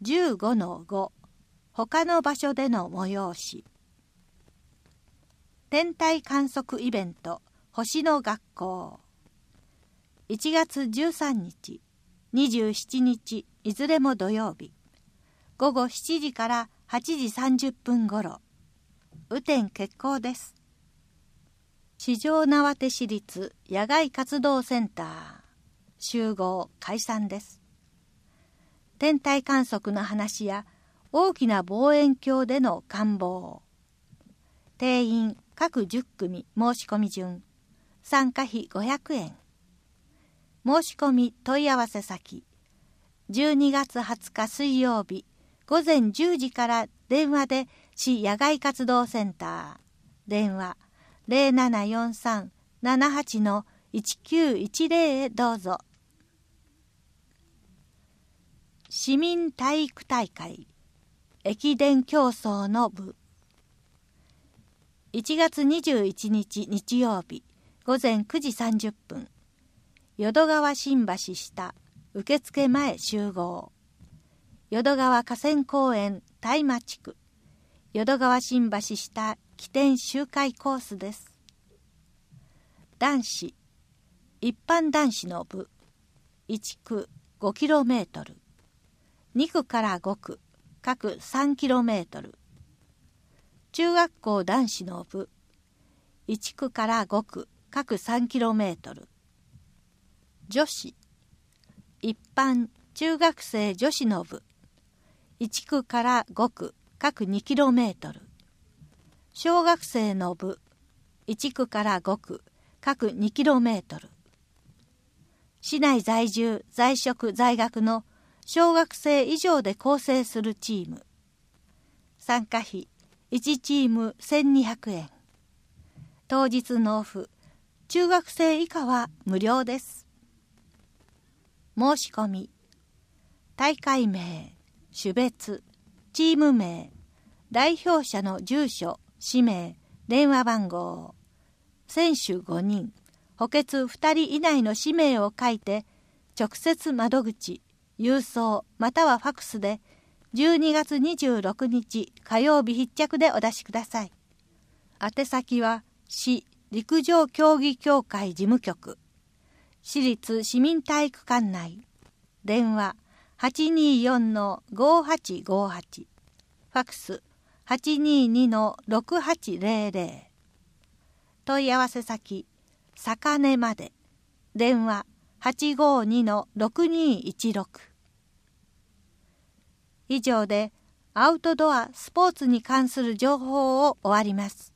15-5 他の場所での催し。天体観測イベント星の学校。1月13日、27日いずれも土曜日、午後7時から8時30分ごろ、雨天決行です。四条畷市立野外活動センター集合解散です。天体観測の話や大きな望遠鏡での観望。定員各10組申し込み順。参加費500円。申し込み問い合わせ先。12月20日水曜日午前10時から電話で市野外活動センター。電話0743-78-1910へどうぞ。市民体育大会駅伝競争の部。1月21日日曜日午前9時30分、淀川新橋下受付前集合。淀川河川公園大間地区淀川新橋下起点周回コースです。男子一般男子の部。1区 5km、 2区から5区各 3km。 中学校男子の部。1区から5区各 3km。 女子一般中学生女子の部。1区から5区各 2km。 小学生の部。1区から5区各 2km。 市内在住在職在学の小学生以上で構成するチーム。参加費1チーム1200円。当日納付。中学生以下は無料です。申し込み。大会名、種別、チーム名、代表者の住所、氏名、電話番号。選手5人、補欠2人以内の氏名を書いて、直接窓口、郵送またはファクスで12月26日火曜日必着でお出しください。宛先は市陸上競技協会事務局、市立市民体育館内。電話824-5858、ファクス822-6800。問い合わせ先坂根まで。電話852-6216。以上でアウトドアスポーツに関する情報を終わります。